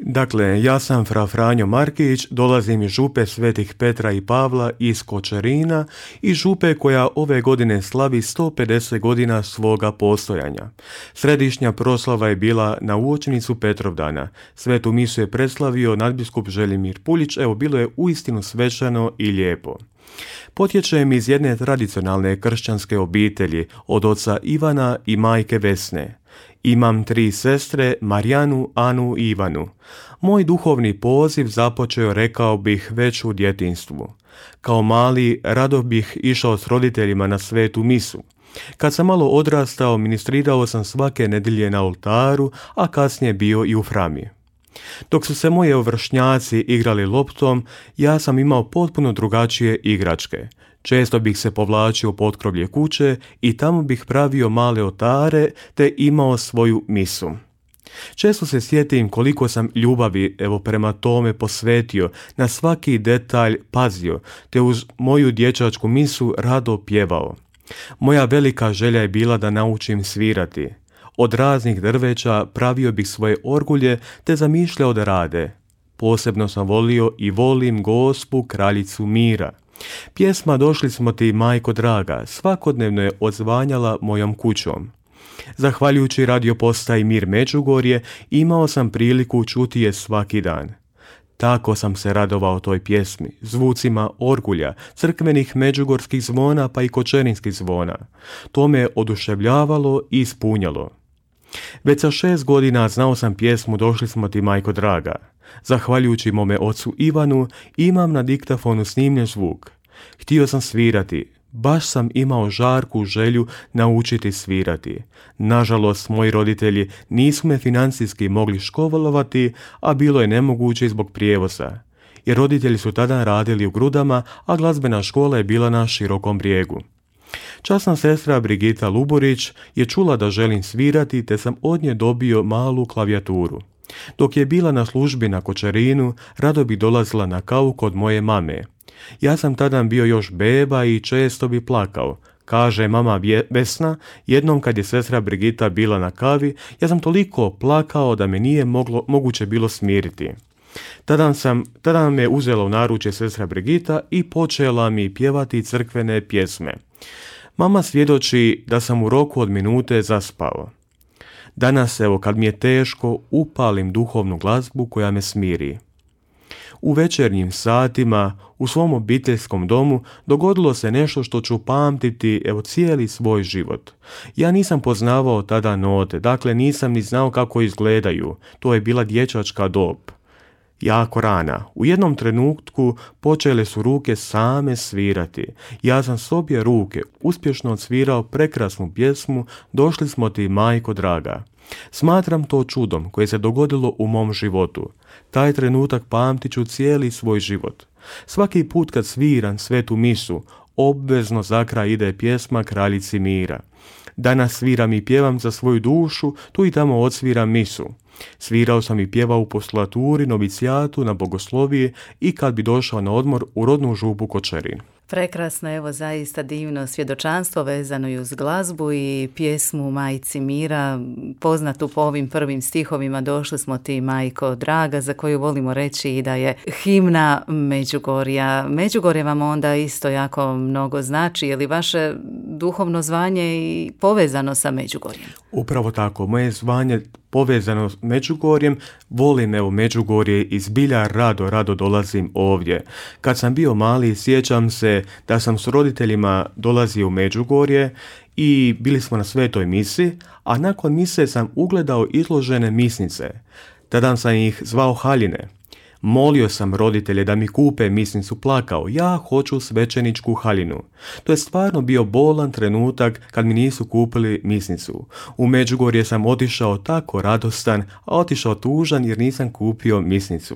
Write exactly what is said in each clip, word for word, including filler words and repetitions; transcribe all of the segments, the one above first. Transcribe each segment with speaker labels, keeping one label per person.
Speaker 1: Dakle, ja sam fra Franjo Markić, dolazim iz župe Svetih Petra i Pavla iz Kočerina i župe koja ove godine slavi sto pedeset godina svoga postojanja. Središnja proslava je bila na uočnicu Petrovdana. Svetu misu je preslavio nadbiskup Želimir Puljić, evo bilo je uistinu svečano i lijepo. Potječem iz jedne tradicionalne kršćanske obitelji, od oca Ivana i majke Vesne. Imam tri sestre, Marijanu, Anu i Ivanu. Moj duhovni poziv započeo, rekao bih, već u djetinjstvu. Kao mali rado bih išao s roditeljima na svetu misu. Kad sam malo odrastao, ministrirao sam svake nedjelje na oltaru, a kasnije bio i u frami. Dok su se moji vršnjaci igrali loptom, ja sam imao potpuno drugačije igračke. Često bih se povlačio u potkrovlje kuće i tamo bih pravio male oltare te imao svoju misu. Često se sjetim koliko sam ljubavi evo prema tome posvetio, na svaki detalj pazio, te uz moju dječačku misu rado pjevao. Moja velika želja je bila da naučim svirati. Od raznih drveća pravio bih svoje orgulje te zamišljao da rade. Posebno sam volio i volim Gospu, kraljicu mira. Pjesma Došli smo ti, majko draga, svakodnevno je odzvanjala mojom kućom. Zahvaljujući radio postaji Mir Međugorje, imao sam priliku čuti je svaki dan. Tako sam se radovao toj pjesmi, zvucima orgulja, crkvenih međugorskih zvona pa i kočerinskih zvona. To me oduševljavalo i ispunjalo. Već sa šest godina znao sam pjesmu Došli smo ti, majko draga. Zahvaljujući mome ocu Ivanu, imam na diktafonu snimljen zvuk. Htio sam svirati, baš sam imao žarku želju naučiti svirati. Nažalost, moji roditelji nisu me financijski mogli školovati, a bilo je nemoguće zbog prijevoza. Jer roditelji su tada radili u Grudama, a glazbena škola je bila na Širokom Brijegu. Časna sestra Brigita Luburić je čula da želim svirati, te sam od nje dobio malu klavijaturu. Dok je bila na službi na Kočerinu, rado bi dolazila na kavu kod moje mame. Ja sam tada bio još beba i često bi plakao. Kaže mama Vesna, jednom kad je sestra Brigita bila na kavi, ja sam toliko plakao da me nije moglo, moguće bilo smiriti. Tada sam, tada me uzela u naručje sestra Brigita i počela mi pjevati crkvene pjesme. Mama svjedoči da sam u roku od minute zaspao. Danas, evo, kad mi je teško, upalim duhovnu glazbu koja me smiri. U večernjim satima, u svom obiteljskom domu, dogodilo se nešto što ću pamtiti, evo, cijeli svoj život. Ja nisam poznavao tada note, dakle nisam ni znao kako izgledaju. To je bila dječačka dob. Jako rana. U jednom trenutku počele su ruke same svirati. Ja sam s obje ruke uspješno odsvirao prekrasnu pjesmu Došli smo ti, majko draga. Smatram to čudom koje se dogodilo u mom životu. Taj trenutak pamtit ću cijeli svoj život. Svaki put kad sviram svetu misu, obvezno za kraj ide pjesma Kraljici mira. Danas sviram i pjevam za svoju dušu, tu i tamo odsviram misu. Svirao sam i pjevao u postulaturi, novicijatu, na bogosloviji i kad bi došao na odmor u rodnu župu Kočerin.
Speaker 2: Prekrasno, evo zaista divno svjedočanstvo vezano i uz glazbu i pjesmu Majci mira, poznatu po ovim prvim stihovima Došli smo ti, majko draga, za koju volimo reći i da je himna Međugorja. Međugorje vam onda isto jako mnogo znači, je li vaše duhovno zvanje i povezano sa Međugorjem?
Speaker 1: Upravo tako, moje zvanje povezano s Međugorjem, volim evo Međugorje i zbilja rado, rado dolazim ovdje. Kad sam bio mali, sjećam se da sam s roditeljima dolazio u Međugorje i bili smo na svetoj misi, a nakon mise sam ugledao izložene misnice. Tada sam ih zvao haljine. Molio sam roditelje da mi kupe misnicu, plakao, ja hoću svećeničku haljinu. To je stvarno bio bolan trenutak kad mi nisu kupili misnicu. U Međugorje sam otišao tako radostan, a otišao tužan jer nisam kupio misnicu.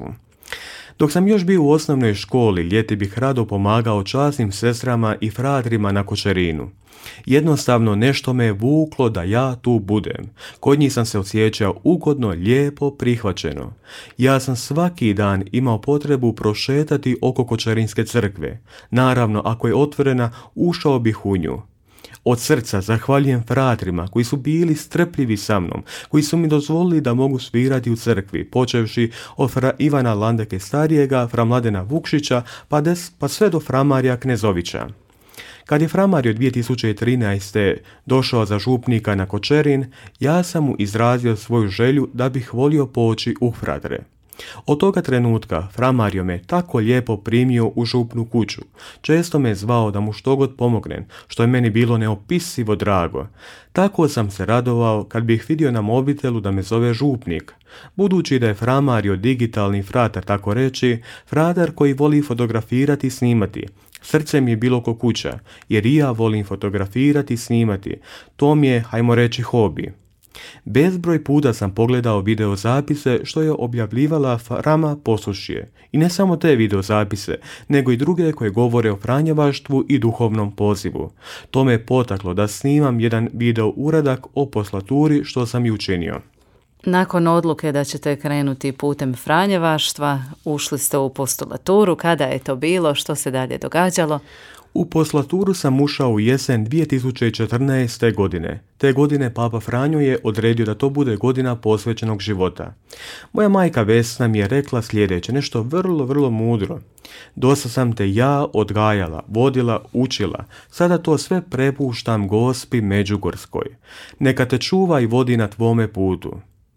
Speaker 1: Dok sam još bio u osnovnoj školi, ljeti bih rado pomagao časnim sestrama i fratrima na Kočerinu. Jednostavno nešto me je vuklo da ja tu budem. Kod njih sam se osjećao ugodno, lijepo, prihvaćeno. Ja sam svaki dan imao potrebu prošetati oko Kočerinske crkve. Naravno, ako je otvorena, ušao bih u nju. Od srca zahvaljujem fratrima koji su bili strpljivi sa mnom, koji su mi dozvolili da mogu svirati u crkvi, počevši od fra Ivana Landeke starijega, fra Mladena Vukšića, pa, des, pa sve do fra Marija Knezovića. Kad je fra Mario dvije tisuće trinaeste. došao za župnika na Kočerin, ja sam mu izrazio svoju želju da bih volio poći u fratre. Od toga trenutka fra Mario me tako lijepo primio u župnu kuću. Često me zvao da mu štogod pomognem, što je meni bilo neopisivo drago. Tako sam se radovao kad bih vidio na mobitelu da me zove župnik. Budući da je fra Mario digitalni fratar, tako reći, fratar koji voli fotografirati i snimati. Srce mi je bilo ko kuća, jer i ja volim fotografirati i snimati. To mi je, hajmo reći, hobi. Bezbroj puta sam pogledao videozapise što je objavljivala Frama Poslušje. I ne samo te videozapise, nego i druge koje govore o franjevaštvu i duhovnom pozivu. To me je potaklo da snimam jedan video uradak o poslaturi, što sam i učinio.
Speaker 2: Nakon odluke da ćete krenuti putem franjevaštva, ušli ste u postulaturu. Kada je to bilo? Što se dalje događalo?
Speaker 1: U poslaturu sam ušao u jesen dvije tisuće četrnaeste. godine. Te godine Papa Franjo je odredio da to bude godina posvećenog života. Moja majka Vesna mi je rekla sljedeće, nešto vrlo, vrlo mudro. Dosta sam te ja odgajala, vodila, učila. Sada to sve prepuštam Gospi Međugorskoj. Neka te čuva i vodi na tvome putu.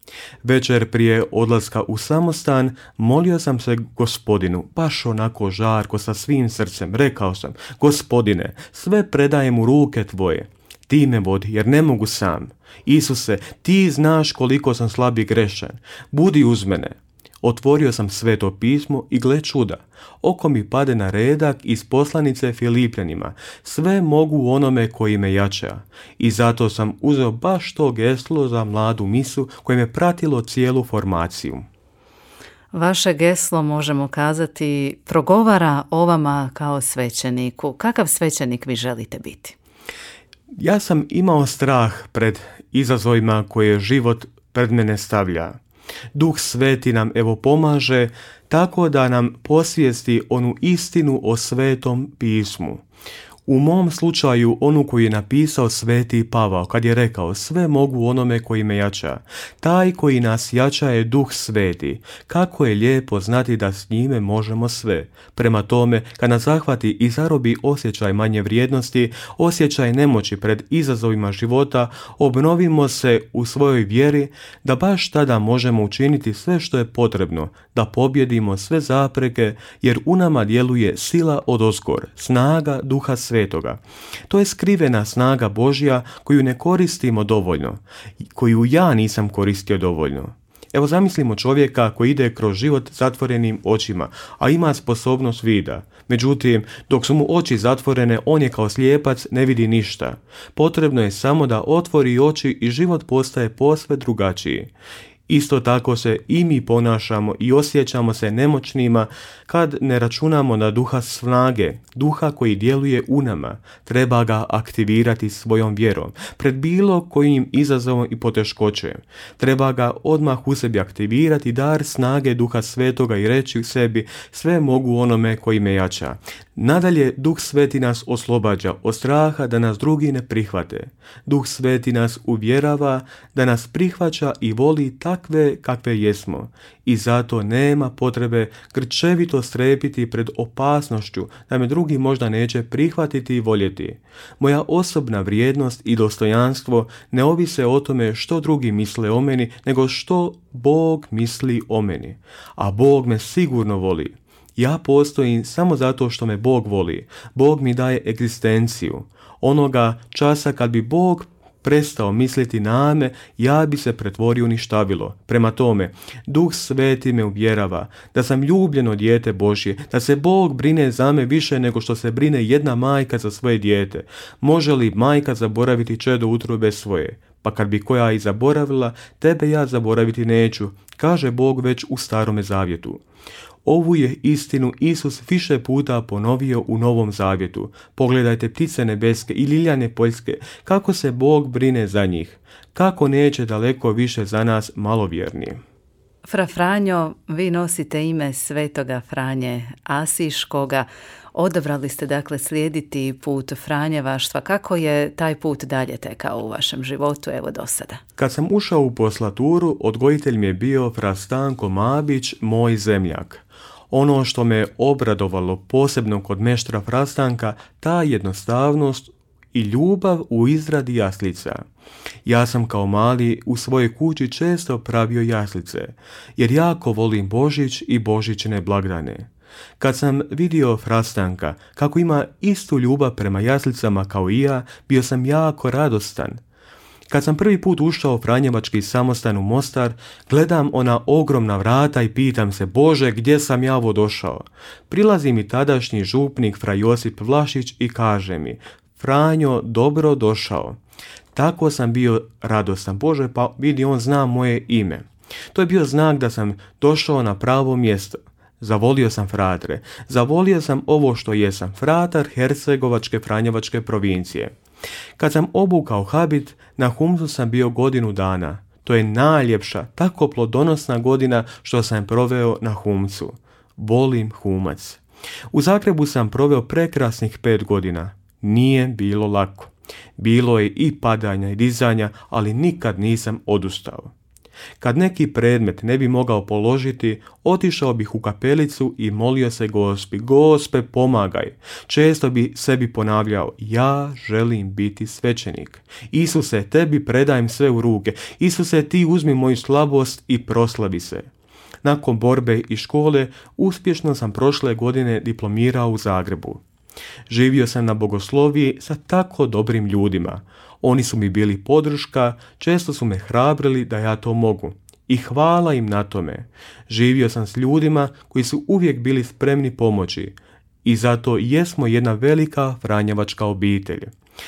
Speaker 1: Večer prije odlaska u samostan molio sam se Gospodinu, baš onako žarko sa svim srcem. Rekao sam, Gospodine, sve predajem u ruke tvoje. Ti me vodi, jer ne mogu sam. Isuse, ti znaš koliko sam slab i grešan. Budi uz mene. Otvorio sam Sveto pismo i gle čuda. Oko mi pade na redak iz poslanice Filipljanima. Sve mogu u onome koji me jača. I zato sam uzeo baš to geslo za mladu misu koje me pratilo cijelu formaciju.
Speaker 2: Vaše geslo, možemo kazati, progovara o vama kao svećeniku. Kakav svećenik vi želite biti?
Speaker 1: Ja sam imao strah pred izazovima koje život pred mene stavlja. Duh Sveti nam evo pomaže tako da nam posvijesti onu istinu o Svetom pismu. U mom slučaju onu koju je napisao Sveti Pavao kad je rekao sve mogu onome koji me jača. Taj koji nas jača je Duh Sveti. Kako je lijepo znati da s njime možemo sve. Prema tome, kad nas zahvati i zarobi osjećaj manje vrijednosti, osjećaj nemoći pred izazovima života, obnovimo se u svojoj vjeri da baš tada možemo učiniti sve što je potrebno, da pobjedimo sve zapreke, jer u nama djeluje sila odozgor, snaga Duha Svetoga. To je skrivena snaga Božja koju ne koristimo dovoljno, koju ja nisam koristio dovoljno. Evo zamislimo čovjeka koji ide kroz život zatvorenim očima, a ima sposobnost vida. Međutim, dok su mu oči zatvorene, on je kao slijepac, ne vidi ništa. Potrebno je samo da otvori oči i život postaje posve drugačiji. Isto tako se i mi ponašamo i osjećamo se nemoćnima kad ne računamo na duha snage, duha koji djeluje u nama. Treba ga aktivirati svojom vjerom, pred bilo kojim izazovom i poteškoćem. Treba ga odmah u sebi aktivirati, dar snage Duha Svetoga i reći u sebi sve mogu onome koji me jača. Nadalje, Duh Sveti nas oslobađa od straha da nas drugi ne prihvate. Duh Sveti nas uvjerava da nas prihvaća i voli takve kakve jesmo. I zato nema potrebe grčevito strepiti pred opasnošću da me drugi možda neće prihvatiti i voljeti. Moja osobna vrijednost i dostojanstvo ne ovise o tome što drugi misle o meni, nego što Bog misli o meni. A Bog me sigurno voli. Ja postojim samo zato što me Bog voli. Bog mi daje egzistenciju. Onoga časa kad bi Bog prestao misliti na me, ja bi se pretvorio u ništavilo. Prema tome, Duh Sveti me uvjerava da sam ljubljeno dijete Božje, da se Bog brine za me više nego što se brine jedna majka za svoje dijete. Može li majka zaboraviti čedo utrobe svoje? Pa kad bi koja i zaboravila, tebe ja zaboraviti neću, kaže Bog već u Starome zavjetu. Ovu je istinu Isus više puta ponovio u Novom zavjetu. Pogledajte ptice nebeske i liljane poljske, kako se Bog brine za njih. Kako neće daleko više za nas malovjerni.
Speaker 2: Fra Franjo, vi nosite ime svetoga Franje Asiškoga. Odabrali ste dakle slijediti put franjevaštva. Kako je taj put dalje tekao u vašem životu, evo do sada?
Speaker 1: Kad sam ušao u poslaturu, odgojitelj mi je bio fra Stanko Mabić, moj zemljak. Ono što me obradovalo posebno kod meštra Frastanka, ta jednostavnost i ljubav u izradi jaslica. Ja sam kao mali u svojoj kući često pravio jaslice, jer jako volim Božić i božićne blagdane. Kad sam vidio Frastanka kako ima istu ljubav prema jaslicama kao i ja, bio sam jako radostan. Kad sam prvi put ušao u franjevački samostan u Mostar, gledam ona ogromna vrata i pitam se, Bože, gdje sam ja ovo došao? Prilazi mi tadašnji župnik fra Josip Vlašić i kaže mi, Franjo, dobro došao. Tako sam bio radostan. Bože, pa vidi, on zna moje ime. To je bio znak da sam došao na pravo mjesto. Zavolio sam fratre. Zavolio sam ovo što jesam, fratar Hercegovačke franjevačke provincije. Kad sam obukao habit, na Humsu sam bio godinu dana. To je najljepša, tako plodonosna godina što sam proveo na Humsu. Volim Humac. U Zagrebu sam proveo prekrasnih pet godina. Nije bilo lako. Bilo je i padanja i dizanja, ali nikad nisam odustao. Kad neki predmet ne bi mogao položiti, otišao bih u kapelicu i molio se Gospi, Gospe, pomagaj. Često bi sebi ponavljao, ja želim biti svećenik. Isuse, tebi predajem sve u ruke. Isuse, ti uzmi moju slabost i proslavi se. Nakon borbe i škole, uspješno sam prošle godine diplomirao u Zagrebu. Živio sam na bogosloviji sa tako dobrim ljudima. Oni su mi bili podrška, često su me hrabrili da ja to mogu. I hvala im na tome. Živio sam s ljudima koji su uvijek bili spremni pomoći. I zato jesmo jedna velika franjevačka obitelj.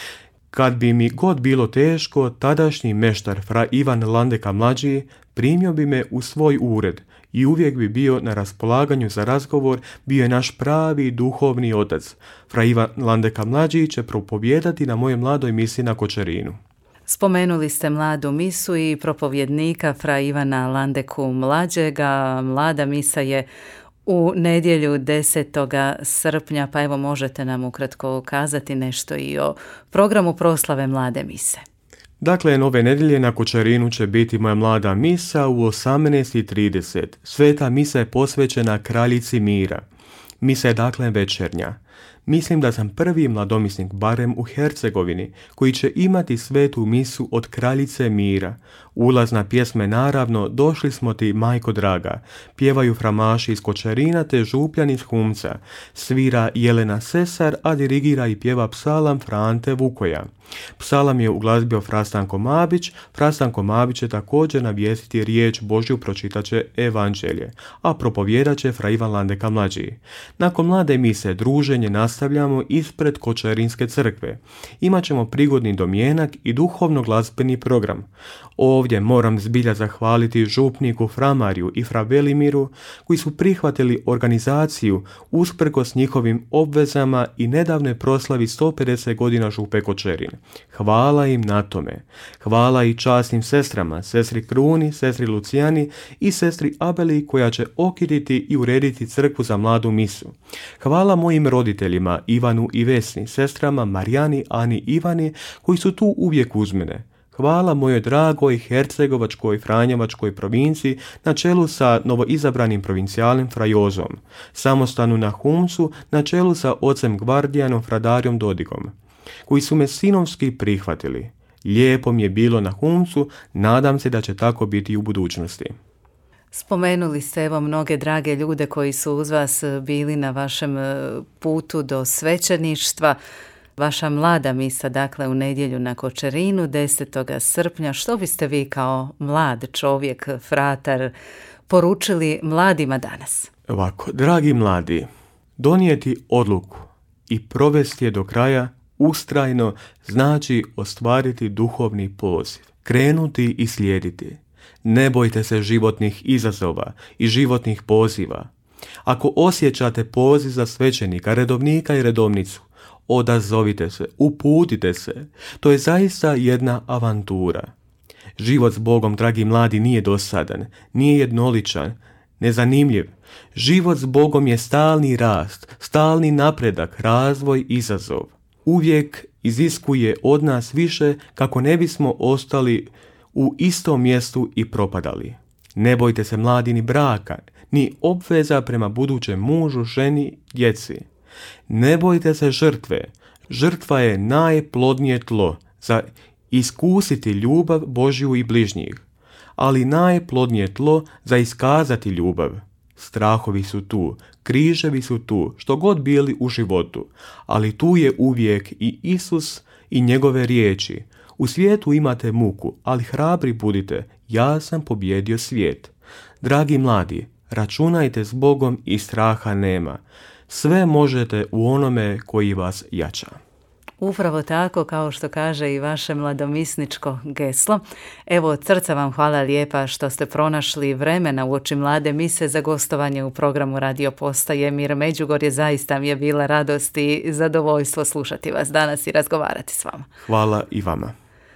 Speaker 1: Kad bi mi god bilo teško, tadašnji meštar fra Ivan Landeka mlađi primio bi me u svoj ured i uvijek bi bio na raspolaganju za razgovor, bio je naš pravi duhovni otac. Fra Ivan Landeka mlađi će propovijedati na mojoj mladoj misi na Kočerinu.
Speaker 2: Spomenuli ste mladu misu i propovjednika fra Ivana Landeku mlađega. Mlada misa je u nedjelju desetoga srpnja, pa evo možete nam ukratko kazati nešto i o programu proslave mlade mise.
Speaker 1: Dakle, nove nedjelje na Kočerinu će biti moja mlada misa u osamnaest i trideset. Sveta misa je posvećena kraljici mira. Misa je dakle večernja. Mislim da sam prvi mladomisnik, barem u Hercegovini, koji će imati svetu misu od kraljice mira. Ulazna pjesma je naravno Došli smo ti, majko draga. Pjevaju framaši iz Kočerina te župljani iz Humca. Svira Jelena Sesar, a dirigira i pjeva psalam Frante Vukoja. Psalam je uglazbio Frastanko Mabić. Frastanko Mabić će također navijestiti riječ Božju, pročitaće evanđelje, a propovijedat će fra Ivan Landeka mlađi. Nakon mlade mise druženje nastavljamo ispred Kočerinske crkve. Imaćemo prigodni domjenak i duhovno glazbeni program. Ovdje moram zbilja zahvaliti župniku fra Mariju i fra Velimiru koji su prihvatili organizaciju usprkos njihovim obvezama i nedavnoj proslavi sto pedeset godina župe Kočerin. Hvala im na tome. Hvala i časnim sestrama, sestri Kruni, sestri Lucijani i sestri Abeli koja će okititi i urediti crkvu za mladu misu. Hvala mojim roditeljima Ivanu i Vesni, sestrama Marijani, Ani, Ivani koji su tu uvijek uz mene. Hvala mojoj dragoj Hercegovačkoj franjevačkoj provinciji na čelu sa novoizabranim provincijalnim frajozom, samostanu na Humcu na čelu sa ocem Gvardijanom Fradarijom Dodigom, koji su me sinovski prihvatili. Lijepo mi je bilo na Humcu, nadam se da će tako biti i u budućnosti.
Speaker 2: Spomenuli ste evo mnoge drage ljude koji su uz vas bili na vašem putu do svećeništva. Vaša mlada misa, dakle, u nedjelju na Kočerinu, desetoga srpnja. Što biste vi kao mlad čovjek, fratar, poručili mladima danas?
Speaker 1: Ovako, dragi mladi, donijeti odluku i provesti je do kraja ustrajno znači ostvariti duhovni poziv, krenuti i slijediti. Ne bojte se životnih izazova i životnih poziva. Ako osjećate poziv za svećenika, redovnika i redovnicu, odazovite se, uputite se. To je zaista jedna avantura. Život s Bogom, dragi mladi, nije dosadan, nije jednoličan, nezanimljiv. Život s Bogom je stalni rast, stalni napredak, razvoj, izazov. Uvijek iziskuje od nas više kako ne bismo ostali u istom mjestu i propadali. Ne bojte se, mladi, ni braka, ni obveza prema budućem mužu, ženi, djeci. Ne bojte se žrtve. Žrtva je najplodnije tlo za iskusiti ljubav Božju i bližnjih, ali najplodnije tlo za iskazati ljubav. Strahovi su tu, križevi su tu, što god bili u životu, ali tu je uvijek i Isus i njegove riječi. U svijetu imate muku, ali hrabri budite, ja sam pobjedio svijet. Dragi mladi, računajte s Bogom i straha nema. Sve možete u onome koji vas jača.
Speaker 2: Upravo tako, kao što kaže i vaše mladomisničko geslo. Evo, od srca vam hvala lijepa što ste pronašli vremena uoči mlade mise za gostovanje u programu Radio Postaje Mir Međugorje. Zaista mi je bila radost i zadovoljstvo slušati vas danas i razgovarati s vama.
Speaker 1: Hvala i vama.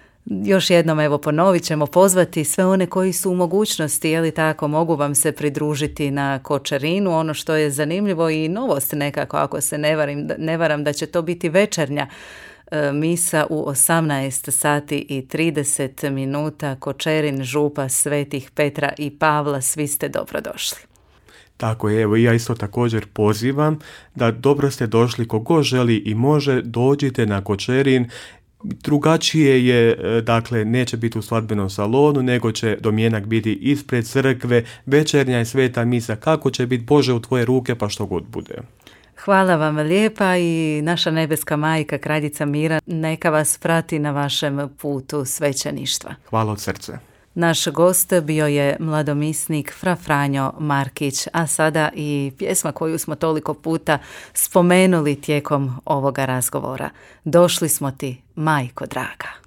Speaker 2: Još jednom, evo, ponovit ćemo, pozvati sve one koji su u mogućnosti, je li tako, mogu vam se pridružiti na Kočerinu. Ono što je zanimljivo i novost nekako, ako se ne varam, ne varam da će to biti večernja e, misa u osamnaest sati i trideset minuta, Kočerin, župa Svetih Petra i Pavla, svi ste dobrodošli.
Speaker 1: Tako je, evo, ja isto također pozivam da dobro ste došli, kogo želi i može, dođite na Kočerin. Drugačije je, dakle, neće biti u svadbenom salonu, nego će domjenak biti ispred crkve, večernja i sveta misa, kako će biti, Bože, u tvoje ruke, pa što god bude.
Speaker 2: Hvala vam lijepa i naša nebeska majka, kraljica mira, neka vas prati na vašem putu svećeništva.
Speaker 1: Hvala od srca.
Speaker 2: Naš gost bio je mladomisnik fra Franjo Markić, a sada i pjesma koju smo toliko puta spomenuli tijekom ovoga razgovora. Došli smo ti, majko draga.